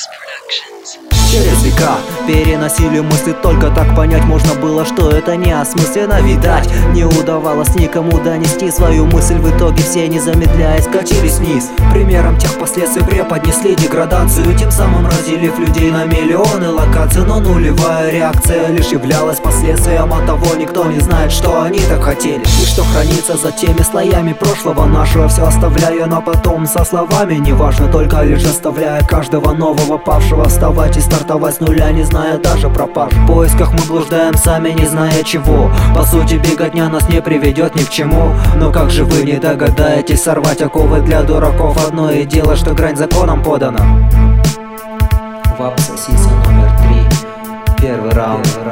Через века переносили мысли, только так понять можно было, что это не осмысленно. Видать, не удавалось никому донести свою мысль, в итоге все, не замедляясь, катились вниз. Примером тех последствий преподнесли деградацию, тем самым разделив людей на миллионы локаций. Но нулевая реакция лишь являлась последствием, от того никто не знает, что они так хотели и что хранится за теми слоями прошлого нашего. Все оставляя на потом со словами, неважно, только лишь заставляя каждого нового павшего вставать и стартовать с нуля, не зная даже про паж. В поисках мы блуждаем сами, не зная чего. По сути, беготня нас не приведет ни к чему. Но как же вы не догадаетесь сорвать оковы для дураков? Одно и дело, что грань законом подана. Вапса, сиса номер 3. Первый раунд.